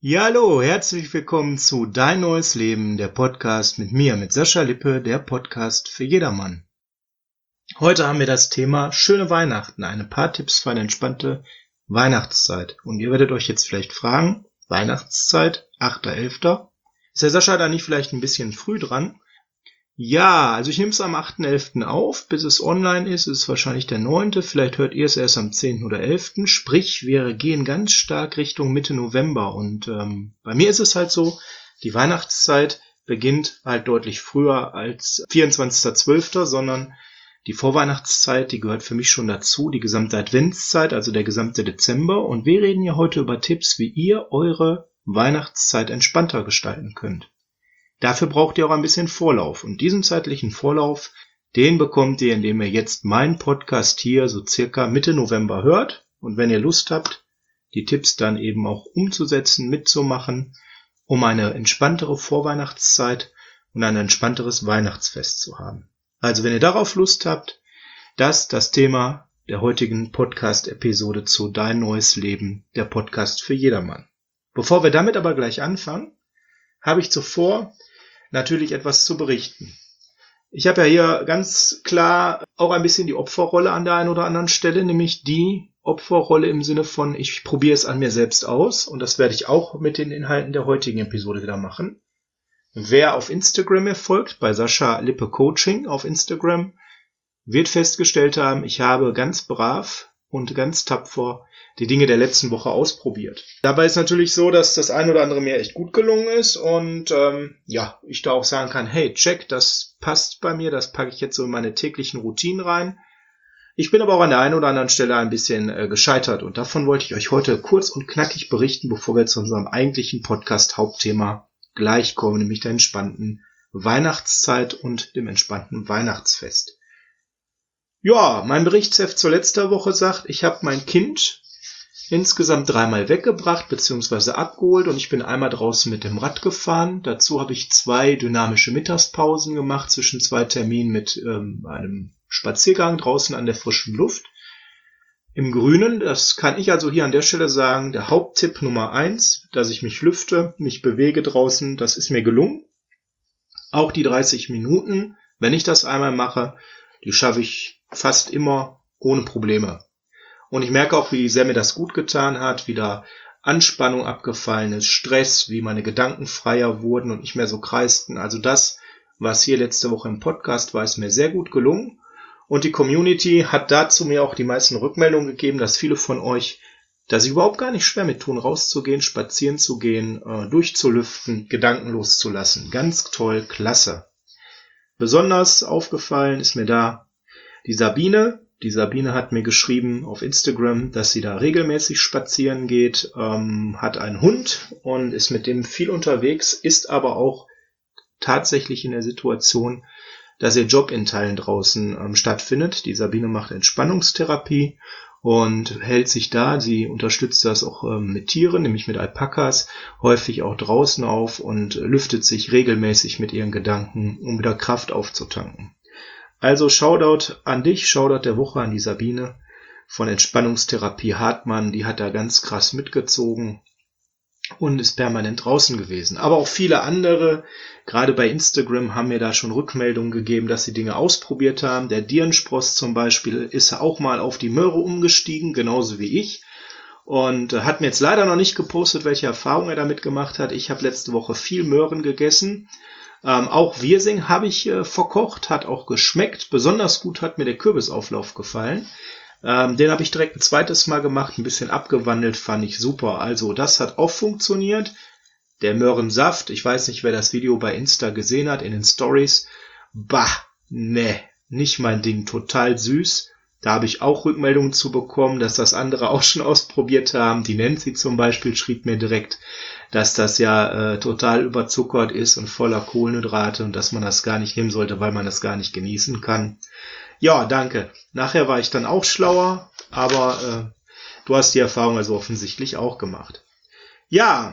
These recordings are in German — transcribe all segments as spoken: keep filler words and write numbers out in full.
Ja, hallo, herzlich willkommen zu Dein neues Leben, der Podcast mit mir, mit Sascha Lippe, der Podcast für jedermann. Heute haben wir das Thema schöne Weihnachten, ein paar Tipps für eine entspannte Weihnachtszeit. Und ihr werdet euch jetzt vielleicht fragen, Weihnachtszeit, achter elfter Ist der Sascha da nicht vielleicht ein bisschen früh dran? Ja, also ich nehme es am achten elften auf, bis es online ist, ist es wahrscheinlich der neunte Vielleicht hört ihr es erst am zehnten oder elften Sprich, wir gehen ganz stark Richtung Mitte November. Und ähm, bei mir ist es halt so, die Weihnachtszeit beginnt halt deutlich früher als vierundzwanzigster zwölfter sondern die Vorweihnachtszeit, die gehört für mich schon dazu, die gesamte Adventszeit, also der gesamte Dezember. Und wir reden ja heute über Tipps, wie ihr eure Weihnachtszeit entspannter gestalten könnt. Dafür braucht ihr auch ein bisschen Vorlauf. Und diesen zeitlichen Vorlauf, den bekommt ihr, indem ihr jetzt meinen Podcast hier so circa Mitte November hört. Und wenn ihr Lust habt, die Tipps dann eben auch umzusetzen, mitzumachen, um eine entspanntere Vorweihnachtszeit und ein entspannteres Weihnachtsfest zu haben. Also wenn ihr darauf Lust habt, das ist das Thema der heutigen Podcast-Episode zu Dein neues Leben, der Podcast für jedermann. Bevor wir damit aber gleich anfangen, habe ich zuvor natürlich etwas zu berichten. Ich habe ja hier ganz klar auch ein bisschen die Opferrolle an der einen oder anderen Stelle, nämlich die Opferrolle im Sinne von, ich probiere es an mir selbst aus und das werde ich auch mit den Inhalten der heutigen Episode wieder machen. Wer auf Instagram mir folgt, bei Sascha Lippe Coaching auf Instagram, wird festgestellt haben, ich habe ganz brav und ganz tapfer die Dinge der letzten Woche ausprobiert. Dabei ist natürlich so, dass das ein oder andere mir echt gut gelungen ist und ähm, ja, ich da auch sagen kann, hey, check, das passt bei mir, das packe ich jetzt so in meine täglichen Routinen rein. Ich bin aber auch an der einen oder anderen Stelle ein bisschen äh, gescheitert und davon wollte ich euch heute kurz und knackig berichten, bevor wir zu unserem eigentlichen Podcast-Hauptthema gleich kommen, nämlich der entspannten Weihnachtszeit und dem entspannten Weihnachtsfest. Ja, mein Berichtsheft zur letzter Woche sagt, ich habe mein Kind insgesamt dreimal weggebracht bzw. abgeholt und ich bin einmal draußen mit dem Rad gefahren. Dazu habe ich zwei dynamische Mittagspausen gemacht zwischen zwei Terminen mit ähm, einem Spaziergang draußen an der frischen Luft im Grünen. Das kann ich also hier an der Stelle sagen, der Haupttipp Nummer eins, dass ich mich lüfte, mich bewege draußen, das ist mir gelungen. Auch die dreißig Minuten, wenn ich das einmal mache, die schaffe ich fast immer ohne Probleme. Und ich merke auch, wie sehr mir das gut getan hat, wie da Anspannung abgefallen ist, Stress, wie meine Gedanken freier wurden und nicht mehr so kreisten. Also das, was hier letzte Woche im Podcast war, ist mir sehr gut gelungen. Und die Community hat dazu mir auch die meisten Rückmeldungen gegeben, dass viele von euch, dass sie überhaupt gar nicht schwer mit tun, rauszugehen, spazieren zu gehen, durchzulüften, Gedanken loszulassen. Ganz toll, klasse. Besonders aufgefallen ist mir da die Sabine. Die Sabine hat mir geschrieben auf Instagram, dass sie da regelmäßig spazieren geht, ähm, hat einen Hund und ist mit dem viel unterwegs, ist aber auch tatsächlich in der Situation, dass ihr Job in Teilen draußen ähm, stattfindet. Die Sabine macht Entspannungstherapie und hält sich da, sie unterstützt das auch ähm, mit Tieren, nämlich mit Alpakas, häufig auch draußen auf und lüftet sich regelmäßig mit ihren Gedanken, um wieder Kraft aufzutanken. Also Shoutout an dich, Shoutout der Woche an die Sabine von Entspannungstherapie Hartmann, die hat da ganz krass mitgezogen und ist permanent draußen gewesen. Aber auch viele andere, gerade bei Instagram, haben mir da schon Rückmeldungen gegeben, dass sie Dinge ausprobiert haben. Der Dirnspross zum Beispiel ist auch mal auf die Möhre umgestiegen, genauso wie ich. Und hat mir jetzt leider noch nicht gepostet, welche Erfahrungen er damit gemacht hat. Ich habe letzte Woche viel Möhren gegessen. Ähm, auch Wirsing habe ich äh, verkocht, hat auch geschmeckt. Besonders gut hat mir der Kürbisauflauf gefallen. Ähm, den habe ich direkt ein zweites Mal gemacht, ein bisschen abgewandelt, fand ich super. Also das hat auch funktioniert. Der Möhrensaft, ich weiß nicht, wer das Video bei Insta gesehen hat, in den Stories. Bah, ne, nicht mein Ding, total süß. Da habe ich auch Rückmeldungen zu bekommen, dass das andere auch schon ausprobiert haben. Die Nancy zum Beispiel schrieb mir direkt, dass das ja äh, total überzuckert ist und voller Kohlenhydrate und dass man das gar nicht nehmen sollte, weil man das gar nicht genießen kann. Ja, danke. Nachher war ich dann auch schlauer, aber äh, du hast die Erfahrung also offensichtlich auch gemacht. Ja,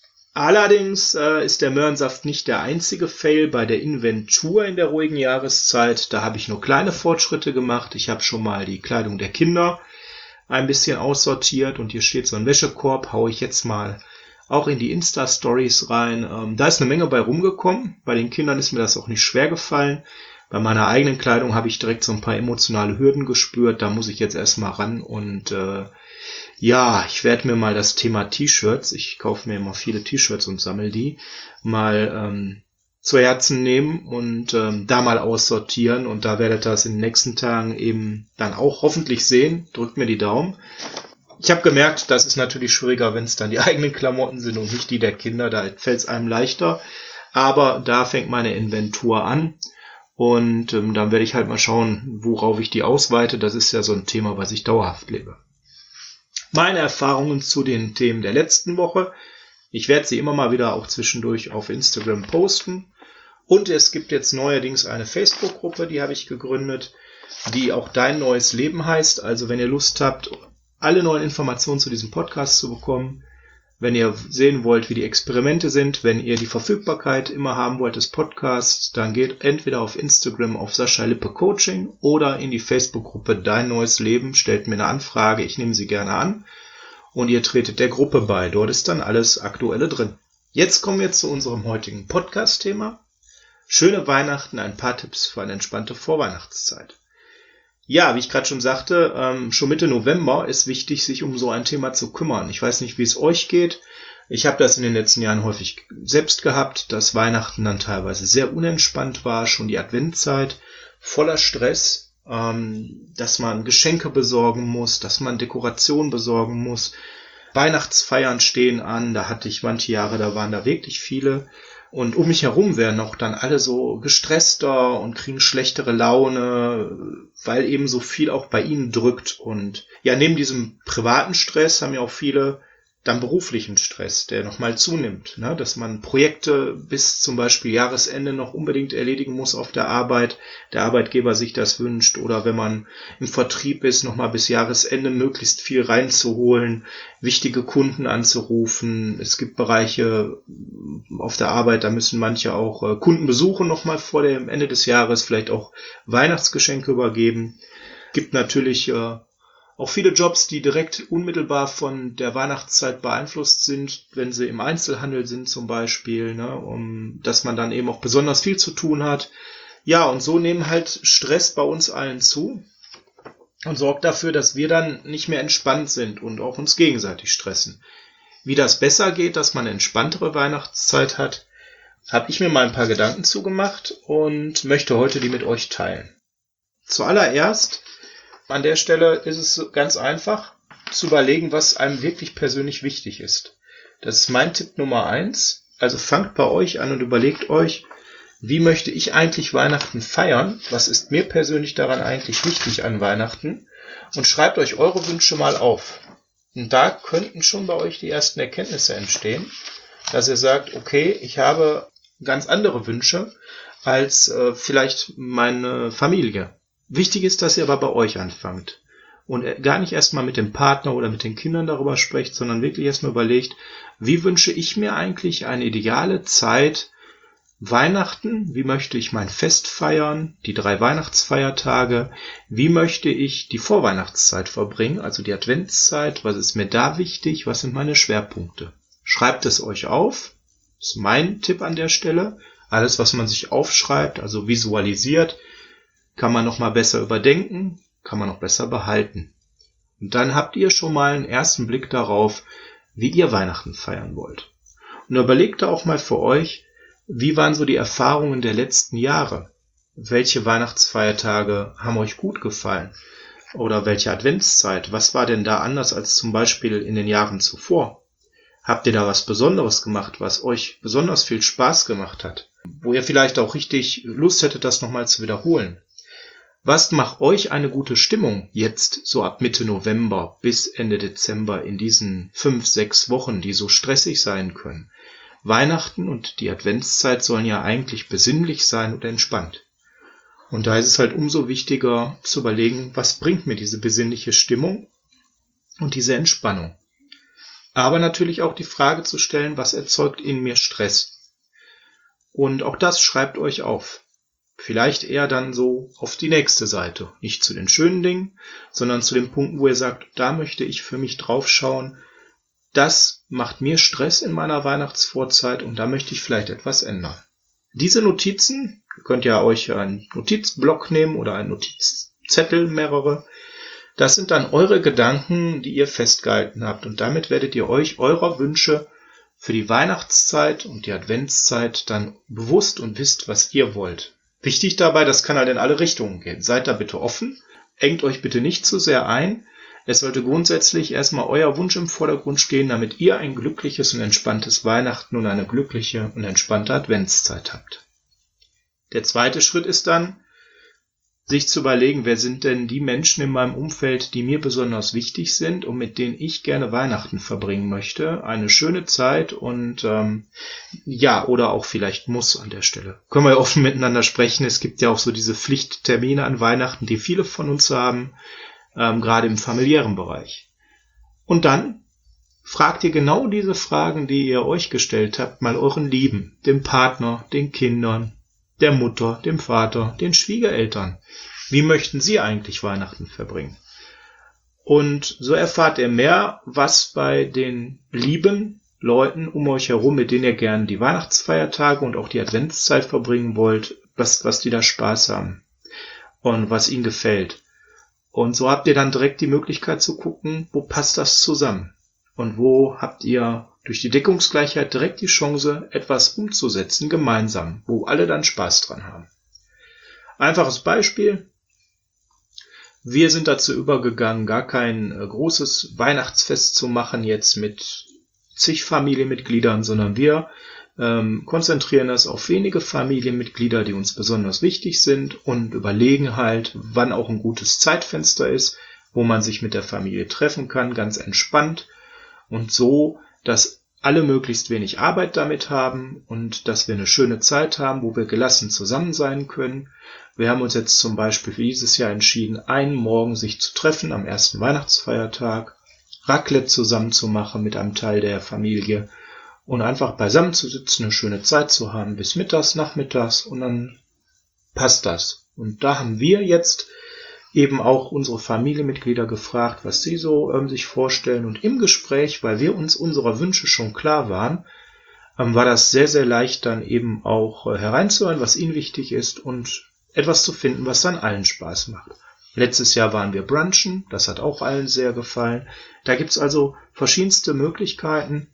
allerdings äh, ist der Möhrensaft nicht der einzige Fail bei der Inventur in der ruhigen Jahreszeit. Da habe ich nur kleine Fortschritte gemacht. Ich habe schon mal die Kleidung der Kinder ein bisschen aussortiert und hier steht so ein Wäschekorb, haue ich jetzt mal auch in die Insta-Stories rein. Ähm, da ist eine Menge bei rumgekommen. Bei den Kindern ist mir das auch nicht schwer gefallen. Bei meiner eigenen Kleidung habe ich direkt so ein paar emotionale Hürden gespürt. Da muss ich jetzt erstmal ran. Und äh, ja, ich werde mir mal das Thema T-Shirts, ich kaufe mir immer viele T-Shirts und sammle die, mal ähm, zu Herzen nehmen und ähm, da mal aussortieren. Und da werdet ihr das in den nächsten Tagen eben dann auch hoffentlich sehen. Drückt mir die Daumen. Ich habe gemerkt, das ist natürlich schwieriger, wenn es dann die eigenen Klamotten sind und nicht die der Kinder. Da fällt es einem leichter. Aber da fängt meine Inventur an. Und ähm, dann werde ich halt mal schauen, worauf ich die ausweite. Das ist ja so ein Thema, was ich dauerhaft lebe. Meine Erfahrungen zu den Themen der letzten Woche. Ich werde sie immer mal wieder auch zwischendurch auf Instagram posten. Und es gibt jetzt neuerdings eine Facebook-Gruppe, die habe ich gegründet, die auch Dein neues Leben heißt. Also wenn ihr Lust habt, alle neuen Informationen zu diesem Podcast zu bekommen, wenn ihr sehen wollt, wie die Experimente sind, wenn ihr die Verfügbarkeit immer haben wollt des Podcasts, dann geht entweder auf Instagram auf Sascha Lippe Coaching oder in die Facebook-Gruppe Dein neues Leben, stellt mir eine Anfrage, ich nehme sie gerne an und ihr tretet der Gruppe bei. Dort ist dann alles Aktuelle drin. Jetzt kommen wir zu unserem heutigen Podcast-Thema. Schöne Weihnachten, ein paar Tipps für eine entspannte Vorweihnachtszeit. Ja, wie ich gerade schon sagte, ähm, schon Mitte November ist wichtig, sich um so ein Thema zu kümmern. Ich weiß nicht, wie es euch geht. Ich habe das in den letzten Jahren häufig selbst gehabt, dass Weihnachten dann teilweise sehr unentspannt war, schon die Adventszeit voller Stress, ähm, dass man Geschenke besorgen muss, dass man Dekoration besorgen muss. Weihnachtsfeiern stehen an, da hatte ich manche Jahre, da waren da wirklich viele. Und um mich herum werden auch dann alle so gestresster und kriegen schlechtere Laune, weil eben so viel auch bei ihnen drückt. Und ja, neben diesem privaten Stress haben ja auch viele dann beruflichen Stress, der nochmal zunimmt, ne? Dass man Projekte bis zum Beispiel Jahresende noch unbedingt erledigen muss auf der Arbeit, der Arbeitgeber sich das wünscht, oder wenn man im Vertrieb ist, nochmal bis Jahresende möglichst viel reinzuholen, wichtige Kunden anzurufen. Es gibt Bereiche auf der Arbeit, da müssen manche auch äh, Kunden besuchen nochmal vor dem Ende des Jahres, vielleicht auch Weihnachtsgeschenke übergeben. Gibt natürlich äh, auch viele Jobs, die direkt unmittelbar von der Weihnachtszeit beeinflusst sind, wenn sie im Einzelhandel sind zum Beispiel, ne, um, dass man dann eben auch besonders viel zu tun hat. Ja, und so nehmen halt Stress bei uns allen zu und sorgt dafür, dass wir dann nicht mehr entspannt sind und auch uns gegenseitig stressen. Wie das besser geht, dass man eine entspanntere Weihnachtszeit hat, habe ich mir mal ein paar Gedanken zugemacht und möchte heute die mit euch teilen. Zuallererst an der Stelle ist es ganz einfach zu überlegen, was einem wirklich persönlich wichtig ist. Das ist mein Tipp Nummer eins. Also fangt bei euch an und überlegt euch, wie möchte ich eigentlich Weihnachten feiern? Was ist mir persönlich daran eigentlich wichtig an Weihnachten? Und schreibt euch eure Wünsche mal auf. Und da könnten schon bei euch die ersten Erkenntnisse entstehen, dass ihr sagt, okay, ich habe ganz andere Wünsche als äh, vielleicht meine Familie. Wichtig ist, dass ihr aber bei euch anfangt und gar nicht erstmal mit dem Partner oder mit den Kindern darüber sprecht, sondern wirklich erstmal überlegt, wie wünsche ich mir eigentlich eine ideale Zeit Weihnachten, wie möchte ich mein Fest feiern, die drei Weihnachtsfeiertage, wie möchte ich die Vorweihnachtszeit verbringen, also die Adventszeit, was ist mir da wichtig, was sind meine Schwerpunkte. Schreibt es euch auf, ist mein Tipp an der Stelle. Alles, was man sich aufschreibt, also visualisiert, kann man noch mal besser überdenken, kann man noch besser behalten. Und dann habt ihr schon mal einen ersten Blick darauf, wie ihr Weihnachten feiern wollt. Und überlegt da auch mal für euch, wie waren so die Erfahrungen der letzten Jahre? Welche Weihnachtsfeiertage haben euch gut gefallen? Oder welche Adventszeit? Was war denn da anders als zum Beispiel in den Jahren zuvor? Habt ihr da was Besonderes gemacht, was euch besonders viel Spaß gemacht hat? Wo ihr vielleicht auch richtig Lust hättet, das nochmal zu wiederholen? Was macht euch eine gute Stimmung jetzt so ab Mitte November bis Ende Dezember in diesen fünf, sechs Wochen, die so stressig sein können? Weihnachten und die Adventszeit sollen ja eigentlich besinnlich sein und entspannt. Und da ist es halt umso wichtiger zu überlegen, was bringt mir diese besinnliche Stimmung und diese Entspannung. Aber natürlich auch die Frage zu stellen, was erzeugt in mir Stress? Und auch das schreibt euch auf. Vielleicht eher dann so auf die nächste Seite. Nicht zu den schönen Dingen, sondern zu den Punkten, wo ihr sagt, da möchte ich für mich draufschauen. Das macht mir Stress in meiner Weihnachtsvorzeit und da möchte ich vielleicht etwas ändern. Diese Notizen, ihr könnt ja euch einen Notizblock nehmen oder einen Notizzettel, mehrere. Das sind dann eure Gedanken, die ihr festgehalten habt und damit werdet ihr euch eurer Wünsche für die Weihnachtszeit und die Adventszeit dann bewusst und wisst, was ihr wollt. Wichtig dabei, das kann halt in alle Richtungen gehen. Seid da bitte offen, engt euch bitte nicht zu sehr ein. Es sollte grundsätzlich erstmal euer Wunsch im Vordergrund stehen, damit ihr ein glückliches und entspanntes Weihnachten und eine glückliche und entspannte Adventszeit habt. Der zweite Schritt ist dann, sich zu überlegen, wer sind denn die Menschen in meinem Umfeld, die mir besonders wichtig sind und mit denen ich gerne Weihnachten verbringen möchte. Eine schöne Zeit und ähm, ja, oder auch vielleicht muss an der Stelle. Können wir ja offen miteinander sprechen. Es gibt ja auch so diese Pflichttermine an Weihnachten, die viele von uns haben, ähm, gerade im familiären Bereich. Und dann fragt ihr genau diese Fragen, die ihr euch gestellt habt, mal euren Lieben, dem Partner, den Kindern, der Mutter, dem Vater, den Schwiegereltern. Wie möchten sie eigentlich Weihnachten verbringen? Und so erfahrt ihr mehr, was bei den lieben Leuten um euch herum, mit denen ihr gerne die Weihnachtsfeiertage und auch die Adventszeit verbringen wollt, was, was die da Spaß haben und was ihnen gefällt. Und so habt ihr dann direkt die Möglichkeit zu gucken, wo passt das zusammen und wo habt ihr durch die Deckungsgleichheit direkt die Chance, etwas umzusetzen, gemeinsam, wo alle dann Spaß dran haben. Einfaches Beispiel. Wir sind dazu übergegangen, gar kein äh, großes Weihnachtsfest zu machen jetzt mit zig Familienmitgliedern, sondern wir ähm, konzentrieren das auf wenige Familienmitglieder, die uns besonders wichtig sind und überlegen halt, wann auch ein gutes Zeitfenster ist, wo man sich mit der Familie treffen kann, ganz entspannt und so, dass alle möglichst wenig Arbeit damit haben und dass wir eine schöne Zeit haben, wo wir gelassen zusammen sein können. Wir haben uns jetzt zum Beispiel für dieses Jahr entschieden, einen Morgen sich zu treffen am ersten Weihnachtsfeiertag, Raclette zusammen zu machen mit einem Teil der Familie und einfach beisammen zu sitzen, eine schöne Zeit zu haben bis mittags, nachmittags und dann passt das. Und da haben wir jetzt eben auch unsere Familienmitglieder gefragt, was sie so ähm, sich vorstellen. Und im Gespräch, weil wir uns unserer Wünsche schon klar waren, ähm, war das sehr, sehr leicht dann eben auch äh, hereinzuhören, was ihnen wichtig ist und etwas zu finden, was dann allen Spaß macht. Letztes Jahr waren wir brunchen, das hat auch allen sehr gefallen. Da gibt's also verschiedenste Möglichkeiten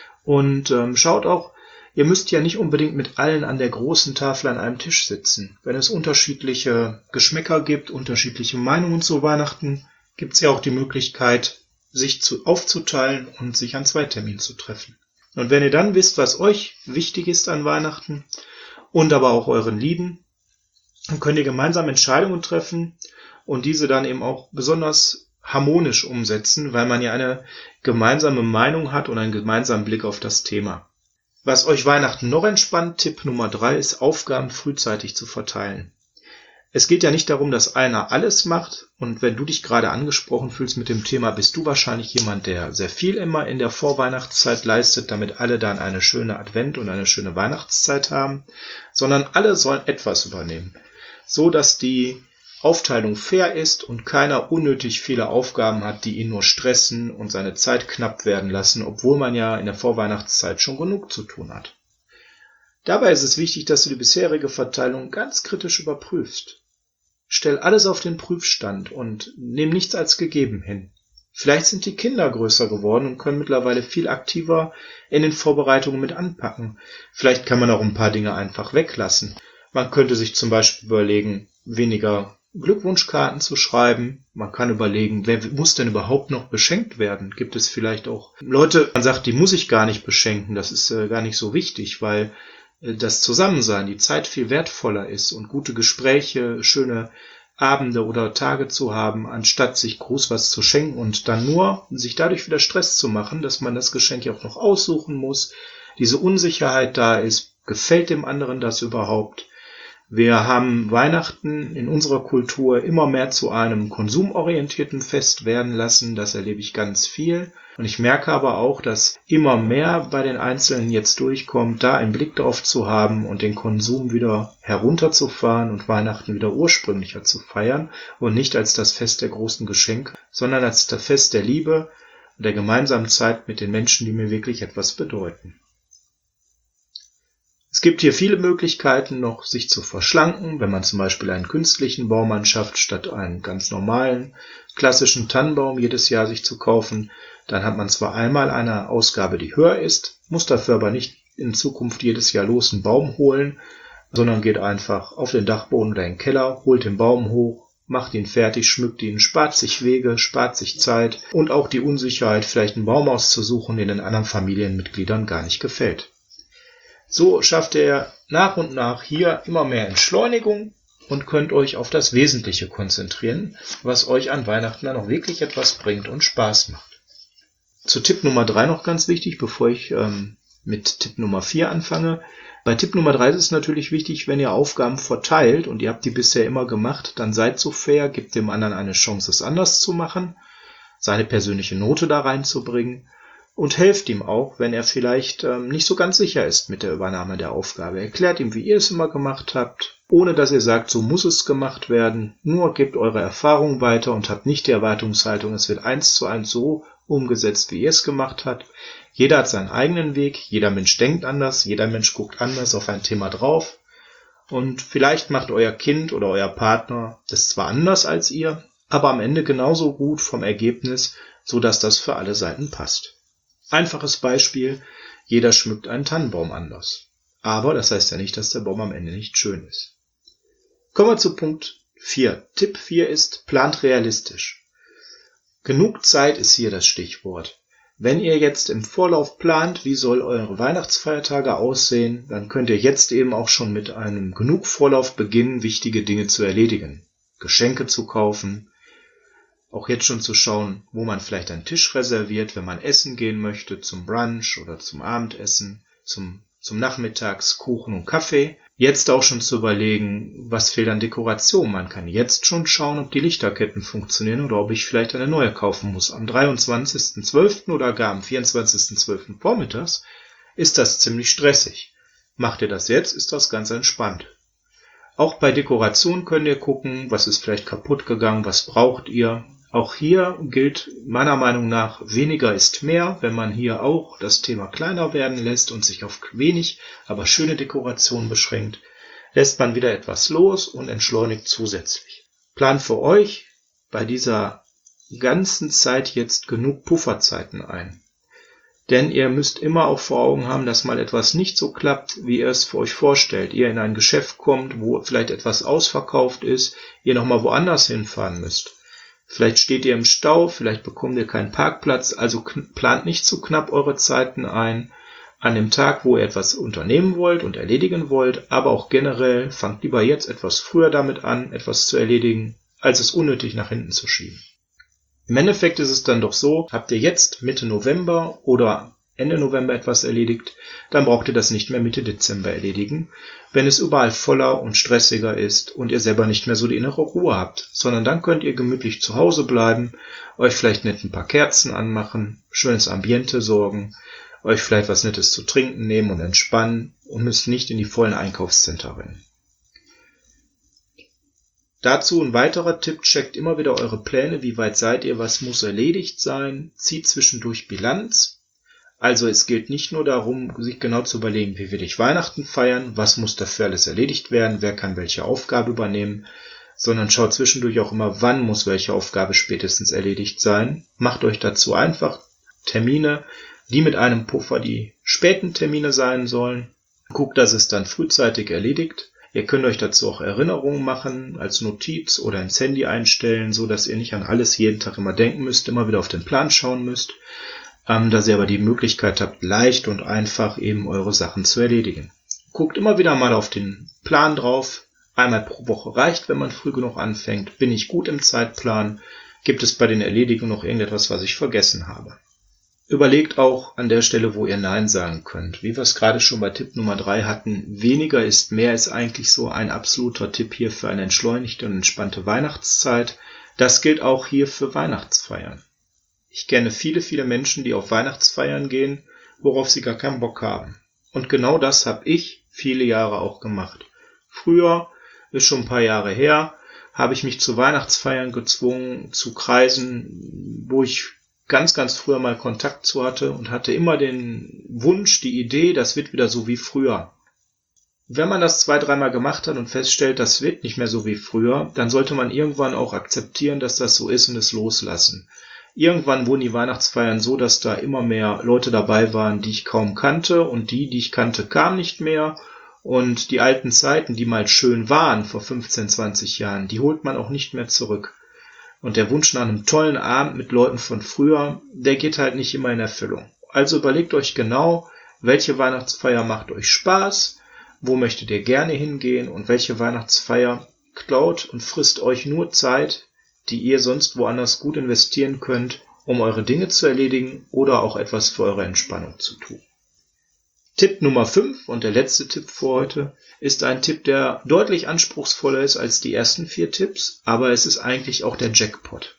und ähm, schaut auch, ihr müsst ja nicht unbedingt mit allen an der großen Tafel an einem Tisch sitzen. Wenn es unterschiedliche Geschmäcker gibt, unterschiedliche Meinungen zu Weihnachten, gibt es ja auch die Möglichkeit, sich zu, aufzuteilen und sich an zwei Terminen zu treffen. Und wenn ihr dann wisst, was euch wichtig ist an Weihnachten und aber auch euren Lieben, dann könnt ihr gemeinsam Entscheidungen treffen und diese dann eben auch besonders harmonisch umsetzen, weil man ja eine gemeinsame Meinung hat und einen gemeinsamen Blick auf das Thema. Was euch Weihnachten noch entspannt, Tipp Nummer drei, ist Aufgaben frühzeitig zu verteilen. Es geht ja nicht darum, dass einer alles macht und wenn du dich gerade angesprochen fühlst mit dem Thema, bist du wahrscheinlich jemand, der sehr viel immer in der Vorweihnachtszeit leistet, damit alle dann eine schöne Advent- und eine schöne Weihnachtszeit haben, sondern alle sollen etwas übernehmen, so dass die Aufteilung fair ist und keiner unnötig viele Aufgaben hat, die ihn nur stressen und seine Zeit knapp werden lassen, obwohl man ja in der Vorweihnachtszeit schon genug zu tun hat. Dabei ist es wichtig, dass du die bisherige Verteilung ganz kritisch überprüfst. Stell alles auf den Prüfstand und nimm nichts als gegeben hin. Vielleicht sind die Kinder größer geworden und können mittlerweile viel aktiver in den Vorbereitungen mit anpacken. Vielleicht kann man auch ein paar Dinge einfach weglassen. Man könnte sich zum Beispiel überlegen, weniger Glückwunschkarten zu schreiben. Man kann überlegen, wer muss denn überhaupt noch beschenkt werden? Gibt es vielleicht auch Leute, man sagt, die muss ich gar nicht beschenken. Das ist äh, gar nicht so wichtig, weil äh, das Zusammensein, die Zeit viel wertvoller ist und gute Gespräche, schöne Abende oder Tage zu haben, anstatt sich groß was zu schenken und dann nur sich dadurch wieder Stress zu machen, dass man das Geschenk ja auch noch aussuchen muss. Diese Unsicherheit da ist, gefällt dem anderen das überhaupt? Wir haben Weihnachten in unserer Kultur immer mehr zu einem konsumorientierten Fest werden lassen. Das erlebe ich ganz viel. Und ich merke aber auch, dass immer mehr bei den Einzelnen jetzt durchkommt, da einen Blick drauf zu haben und den Konsum wieder herunterzufahren und Weihnachten wieder ursprünglicher zu feiern und nicht als das Fest der großen Geschenke, sondern als das Fest der Liebe und der gemeinsamen Zeit mit den Menschen, die mir wirklich etwas bedeuten. Es gibt hier viele Möglichkeiten noch, sich zu verschlanken, wenn man zum Beispiel einen künstlichen Baum anschafft, statt einen ganz normalen, klassischen Tannenbaum jedes Jahr sich zu kaufen. Dann hat man zwar einmal eine Ausgabe, die höher ist, muss dafür aber nicht in Zukunft jedes Jahr los einen Baum holen, sondern geht einfach auf den Dachboden oder in den Keller, holt den Baum hoch, macht ihn fertig, schmückt ihn, spart sich Wege, spart sich Zeit und auch die Unsicherheit, vielleicht einen Baum auszusuchen, den den anderen Familienmitgliedern gar nicht gefällt. So schafft ihr nach und nach hier immer mehr Entschleunigung und könnt euch auf das Wesentliche konzentrieren, was euch an Weihnachten dann auch wirklich etwas bringt und Spaß macht. Zu Tipp Nummer drei noch ganz wichtig, bevor ich ähm, mit Tipp Nummer vier anfange. Bei Tipp Nummer drei ist es natürlich wichtig, wenn ihr Aufgaben verteilt und ihr habt die bisher immer gemacht, dann seid so fair, gebt dem anderen eine Chance, es anders zu machen, seine persönliche Note da reinzubringen. Und helft ihm auch, wenn er vielleicht ähm, nicht so ganz sicher ist mit der Übernahme der Aufgabe. Erklärt ihm, wie ihr es immer gemacht habt, ohne dass ihr sagt, so muss es gemacht werden. Nur gebt eure Erfahrung weiter und habt nicht die Erwartungshaltung, es wird eins zu eins so umgesetzt, wie ihr es gemacht habt. Jeder hat seinen eigenen Weg, jeder Mensch denkt anders, jeder Mensch guckt anders auf ein Thema drauf. Und vielleicht macht euer Kind oder euer Partner das zwar anders als ihr, aber am Ende genauso gut vom Ergebnis, sodass das für alle Seiten passt. Einfaches Beispiel, jeder schmückt einen Tannenbaum anders. Aber das heißt ja nicht, dass der Baum am Ende nicht schön ist. Kommen wir zu Punkt vier. Tipp vier ist, plant realistisch. Genug Zeit ist hier das Stichwort. Wenn ihr jetzt im Vorlauf plant, wie soll eure Weihnachtsfeiertage aussehen, dann könnt ihr jetzt eben auch schon mit einem genug Vorlauf beginnen, wichtige Dinge zu erledigen. Geschenke zu kaufen, auch jetzt schon zu schauen, wo man vielleicht einen Tisch reserviert, wenn man essen gehen möchte, zum Brunch oder zum Abendessen, zum, zum Nachmittags Kuchen und Kaffee. Jetzt auch schon zu überlegen, was fehlt an Dekoration. Man kann jetzt schon schauen, ob die Lichterketten funktionieren oder ob ich vielleicht eine neue kaufen muss. Am dreiundzwanzigsten zwölften oder gar am vierundzwanzigsten zwölften vormittags ist das ziemlich stressig. Macht ihr das jetzt, ist das ganz entspannt. Auch bei Dekoration könnt ihr gucken, was ist vielleicht kaputt gegangen, was braucht ihr. Auch hier gilt meiner Meinung nach, weniger ist mehr, wenn man hier auch das Thema kleiner werden lässt und sich auf wenig, aber schöne Dekoration beschränkt, lässt man wieder etwas los und entschleunigt zusätzlich. Plant für euch bei dieser ganzen Zeit jetzt genug Pufferzeiten ein. Denn ihr müsst immer auch vor Augen haben, dass mal etwas nicht so klappt, wie ihr es für euch vorstellt. Ihr in ein Geschäft kommt, wo vielleicht etwas ausverkauft ist, ihr nochmal woanders hinfahren müsst. Vielleicht steht ihr im Stau, vielleicht bekommt ihr keinen Parkplatz, also plant nicht zu knapp eure Zeiten ein. An dem Tag, wo ihr etwas unternehmen wollt und erledigen wollt, aber auch generell, fangt lieber jetzt etwas früher damit an, etwas zu erledigen, als es unnötig nach hinten zu schieben. Im Endeffekt ist es dann doch so, habt ihr jetzt Mitte November oder Ende November etwas erledigt, dann braucht ihr das nicht mehr Mitte Dezember erledigen, wenn es überall voller und stressiger ist und ihr selber nicht mehr so die innere Ruhe habt, sondern dann könnt ihr gemütlich zu Hause bleiben, euch vielleicht nett ein paar Kerzen anmachen, schönes Ambiente sorgen, euch vielleicht was Nettes zu trinken nehmen und entspannen und müsst nicht in die vollen Einkaufscenter rennen. Dazu ein weiterer Tipp, checkt immer wieder eure Pläne, wie weit seid ihr, was muss erledigt sein, zieht zwischendurch Bilanz. Also es gilt nicht nur darum, sich genau zu überlegen, wie will ich Weihnachten feiern, was muss dafür alles erledigt werden, wer kann welche Aufgabe übernehmen, sondern schaut zwischendurch auch immer, wann muss welche Aufgabe spätestens erledigt sein. Macht euch dazu einfach Termine, die mit einem Puffer die späten Termine sein sollen. Guckt, dass es dann frühzeitig erledigt. Ihr könnt euch dazu auch Erinnerungen machen, als Notiz oder ins Handy einstellen, so dass ihr nicht an alles jeden Tag immer denken müsst, immer wieder auf den Plan schauen müsst. Ähm, dass ihr aber die Möglichkeit habt, leicht und einfach eben eure Sachen zu erledigen. Guckt immer wieder mal auf den Plan drauf. Einmal pro Woche reicht, wenn man früh genug anfängt. Bin ich gut im Zeitplan? Gibt es bei den Erledigungen noch irgendetwas, was ich vergessen habe? Überlegt auch an der Stelle, wo ihr Nein sagen könnt. Wie wir es gerade schon bei Tipp Nummer drei hatten, weniger ist mehr ist eigentlich so ein absoluter Tipp hier für eine entschleunigte und entspannte Weihnachtszeit. Das gilt auch hier für Weihnachtsfeiern. Ich kenne viele, viele Menschen, die auf Weihnachtsfeiern gehen, worauf sie gar keinen Bock haben. Und genau das habe ich viele Jahre auch gemacht. Früher, ist schon ein paar Jahre her, habe ich mich zu Weihnachtsfeiern gezwungen, zu Kreisen, wo ich ganz, ganz früher mal Kontakt zu hatte und hatte immer den Wunsch, die Idee, das wird wieder so wie früher. Wenn man das zwei, dreimal gemacht hat und feststellt, das wird nicht mehr so wie früher, dann sollte man irgendwann auch akzeptieren, dass das so ist und es loslassen. Irgendwann wurden die Weihnachtsfeiern so, dass da immer mehr Leute dabei waren, die ich kaum kannte, und die, die ich kannte, kamen nicht mehr. Und die alten Zeiten, die mal schön waren vor fünfzehn, zwanzig Jahren, die holt man auch nicht mehr zurück. Und der Wunsch nach einem tollen Abend mit Leuten von früher, der geht halt nicht immer in Erfüllung. Also überlegt euch genau, welche Weihnachtsfeier macht euch Spaß, wo möchtet ihr gerne hingehen und welche Weihnachtsfeier klaut und frisst euch nur Zeit, die ihr sonst woanders gut investieren könnt, um eure Dinge zu erledigen oder auch etwas für eure Entspannung zu tun. Tipp Nummer fünf und der letzte Tipp für heute ist ein Tipp, der deutlich anspruchsvoller ist als die ersten vier Tipps, aber es ist eigentlich auch der Jackpot.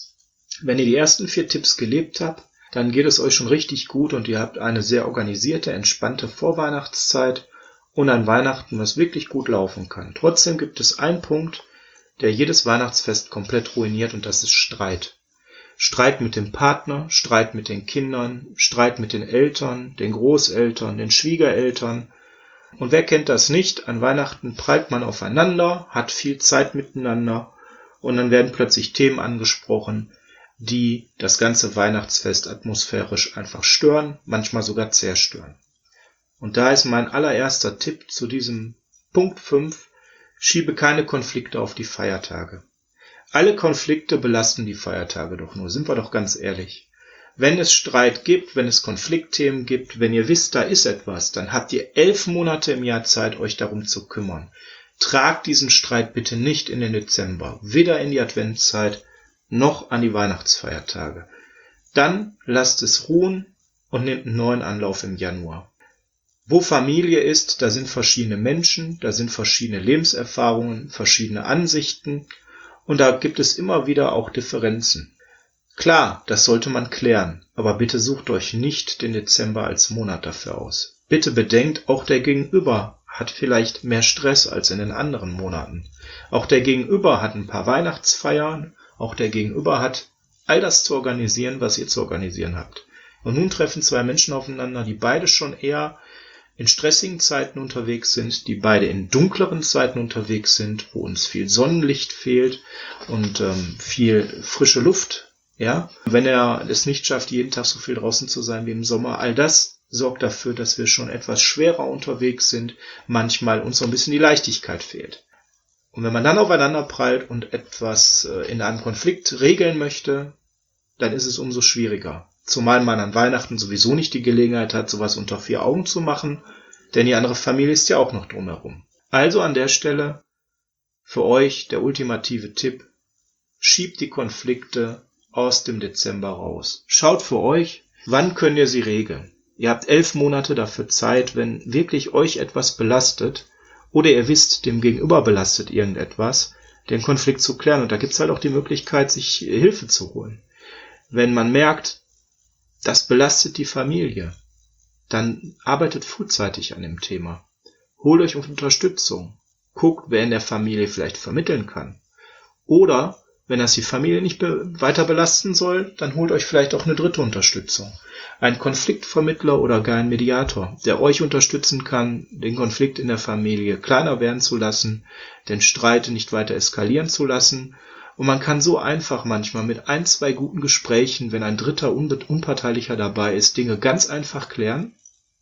Wenn ihr die ersten vier Tipps gelebt habt, dann geht es euch schon richtig gut und ihr habt eine sehr organisierte, entspannte Vorweihnachtszeit und an Weihnachten, was wirklich gut laufen kann. Trotzdem gibt es einen Punkt, der jedes Weihnachtsfest komplett ruiniert, und das ist Streit. Streit mit dem Partner, Streit mit den Kindern, Streit mit den Eltern, den Großeltern, den Schwiegereltern. Und wer kennt das nicht? An Weihnachten prallt man aufeinander, hat viel Zeit miteinander und dann werden plötzlich Themen angesprochen, die das ganze Weihnachtsfest atmosphärisch einfach stören, manchmal sogar zerstören. Und da ist mein allererster Tipp zu diesem Punkt fünf, schiebe keine Konflikte auf die Feiertage. Alle Konflikte belasten die Feiertage doch nur, sind wir doch ganz ehrlich. Wenn es Streit gibt, wenn es Konfliktthemen gibt, wenn ihr wisst, da ist etwas, dann habt ihr elf Monate im Jahr Zeit, euch darum zu kümmern. Tragt diesen Streit bitte nicht in den Dezember, weder in die Adventszeit noch an die Weihnachtsfeiertage. Dann lasst es ruhen und nehmt einen neuen Anlauf im Januar. Wo Familie ist, da sind verschiedene Menschen, da sind verschiedene Lebenserfahrungen, verschiedene Ansichten. Und da gibt es immer wieder auch Differenzen. Klar, das sollte man klären, aber bitte sucht euch nicht den Dezember als Monat dafür aus. Bitte bedenkt, auch der Gegenüber hat vielleicht mehr Stress als in den anderen Monaten. Auch der Gegenüber hat ein paar Weihnachtsfeiern, auch der Gegenüber hat all das zu organisieren, was ihr zu organisieren habt. Und nun treffen zwei Menschen aufeinander, die beide schon eher in stressigen Zeiten unterwegs sind, die beide in dunkleren Zeiten unterwegs sind, wo uns viel Sonnenlicht fehlt und ähm, viel frische Luft. Ja, wenn er es nicht schafft, jeden Tag so viel draußen zu sein wie im Sommer, all das sorgt dafür, dass wir schon etwas schwerer unterwegs sind, manchmal uns so ein bisschen die Leichtigkeit fehlt. Und wenn man dann aufeinander prallt und etwas äh, in einem Konflikt regeln möchte, dann ist es umso schwieriger. Zumal man an Weihnachten sowieso nicht die Gelegenheit hat, sowas unter vier Augen zu machen, denn die andere Familie ist ja auch noch drumherum. Also an der Stelle für euch der ultimative Tipp, schiebt die Konflikte aus dem Dezember raus. Schaut für euch, wann könnt ihr sie regeln. Ihr habt elf Monate dafür Zeit, wenn wirklich euch etwas belastet oder ihr wisst, dem Gegenüber belastet irgendetwas, den Konflikt zu klären. Und da gibt es halt auch die Möglichkeit, sich Hilfe zu holen. Wenn man merkt, das belastet die Familie, dann arbeitet frühzeitig an dem Thema. Holt euch Unterstützung. Guckt, wer in der Familie vielleicht vermitteln kann. Oder, wenn das die Familie nicht be- weiter belasten soll, dann holt euch vielleicht auch eine dritte Unterstützung. Ein Konfliktvermittler oder gar ein Mediator, der euch unterstützen kann, den Konflikt in der Familie kleiner werden zu lassen, den Streit nicht weiter eskalieren zu lassen. Und man kann so einfach manchmal mit ein, zwei guten Gesprächen, wenn ein dritter Unbe- Unparteilicher dabei ist, Dinge ganz einfach klären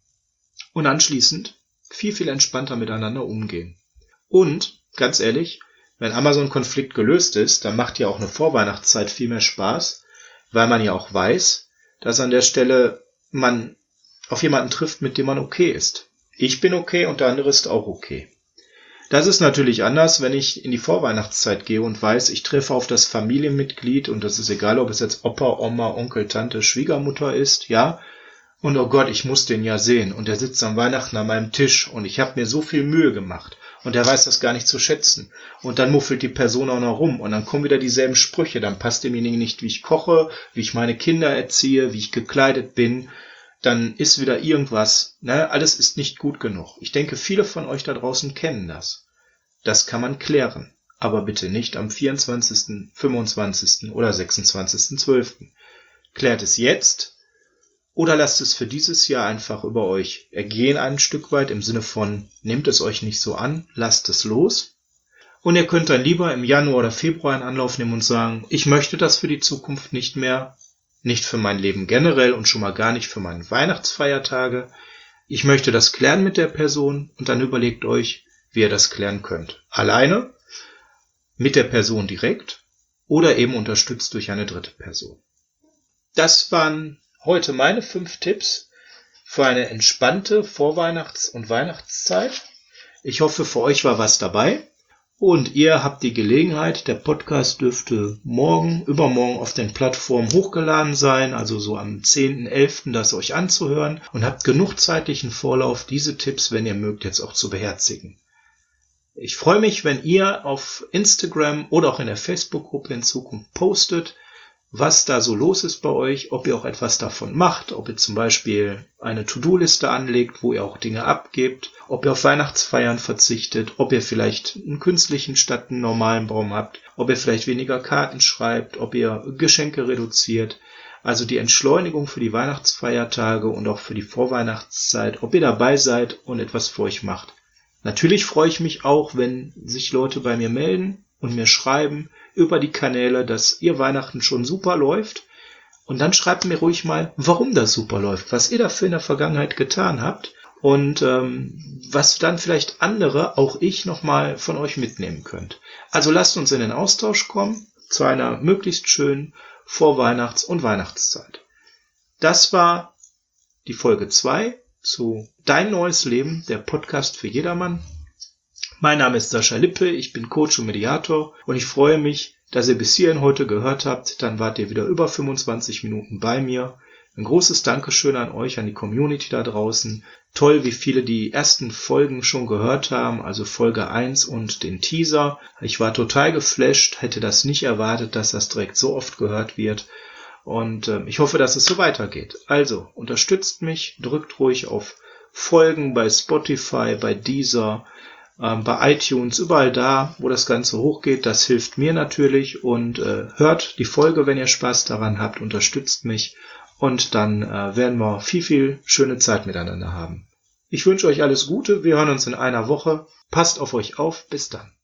und anschließend viel, viel entspannter miteinander umgehen. Und, ganz ehrlich, wenn einmal so ein Konflikt gelöst ist, dann macht ja auch eine Vorweihnachtszeit viel mehr Spaß, weil man ja auch weiß, dass an der Stelle man auf jemanden trifft, mit dem man okay ist. Ich bin okay und der andere ist auch okay. Das ist natürlich anders, wenn ich in die Vorweihnachtszeit gehe und weiß, ich treffe auf das Familienmitglied und das ist egal, ob es jetzt Opa, Oma, Onkel, Tante, Schwiegermutter ist, ja. Und oh Gott, ich muss den ja sehen und der sitzt am Weihnachten an meinem Tisch und ich habe mir so viel Mühe gemacht und der weiß das gar nicht zu schätzen. Und dann muffelt die Person auch noch rum und dann kommen wieder dieselben Sprüche, dann passt demjenigen nicht, wie ich koche, wie ich meine Kinder erziehe, wie ich gekleidet bin. Dann ist wieder irgendwas, ne, alles ist nicht gut genug. Ich denke, viele von euch da draußen kennen das. Das kann man klären, aber bitte nicht am vierundzwanzigsten, fünfundzwanzigsten oder sechsundzwanzigsten zwölften Klärt es jetzt oder lasst es für dieses Jahr einfach über euch ergehen ein Stück weit, im Sinne von, nehmt es euch nicht so an, lasst es los. Und ihr könnt dann lieber im Januar oder Februar einen Anlauf nehmen und sagen, ich möchte das für die Zukunft nicht mehr, nicht für mein Leben generell und schon mal gar nicht für meine Weihnachtsfeiertage. Ich möchte das klären mit der Person und dann überlegt euch, wie ihr das klären könnt. Alleine, mit der Person direkt oder eben unterstützt durch eine dritte Person. Das waren heute meine fünf Tipps für eine entspannte Vorweihnachts- und Weihnachtszeit. Ich hoffe, für euch war was dabei. Und ihr habt die Gelegenheit, der Podcast dürfte morgen, übermorgen auf den Plattformen hochgeladen sein, also so am zehnten elften das euch anzuhören und habt genug zeitlichen Vorlauf, diese Tipps, wenn ihr mögt, jetzt auch zu beherzigen. Ich freue mich, wenn ihr auf Instagram oder auch in der Facebook-Gruppe in Zukunft postet, was da so los ist bei euch, ob ihr auch etwas davon macht, ob ihr zum Beispiel eine To-Do-Liste anlegt, wo ihr auch Dinge abgebt, ob ihr auf Weihnachtsfeiern verzichtet, ob ihr vielleicht einen künstlichen statt einen normalen Baum habt, ob ihr vielleicht weniger Karten schreibt, ob ihr Geschenke reduziert. Also die Entschleunigung für die Weihnachtsfeiertage und auch für die Vorweihnachtszeit, ob ihr dabei seid und etwas für euch macht. Natürlich freue ich mich auch, wenn sich Leute bei mir melden und mir schreiben über die Kanäle, dass ihr Weihnachten schon super läuft. Und dann schreibt mir ruhig mal, warum das super läuft, was ihr dafür in der Vergangenheit getan habt und ähm, was dann vielleicht andere, auch ich, nochmal von euch mitnehmen könnt. Also lasst uns in den Austausch kommen zu einer möglichst schönen Vorweihnachts- und Weihnachtszeit. Das war die Folge zwei zu Dein neues Leben, der Podcast für jedermann. Mein Name ist Sascha Lippe, ich bin Coach und Mediator und ich freue mich, dass ihr bis hierhin heute gehört habt. Dann wart ihr wieder über fünfundzwanzig Minuten bei mir. Ein großes Dankeschön an euch, an die Community da draußen. Toll, wie viele die ersten Folgen schon gehört haben, also Folge eins und den Teaser. Ich war total geflasht, hätte das nicht erwartet, dass das direkt so oft gehört wird. Und äh, ich hoffe, dass es so weitergeht. Also, unterstützt mich, drückt ruhig auf Folgen bei Spotify, bei Deezer, bei iTunes, überall da, wo das Ganze hochgeht. Das hilft mir natürlich und äh, hört die Folge, wenn ihr Spaß daran habt, unterstützt mich und dann äh, werden wir viel, viel schöne Zeit miteinander haben. Ich wünsche euch alles Gute, wir hören uns in einer Woche. Passt auf euch auf, bis dann.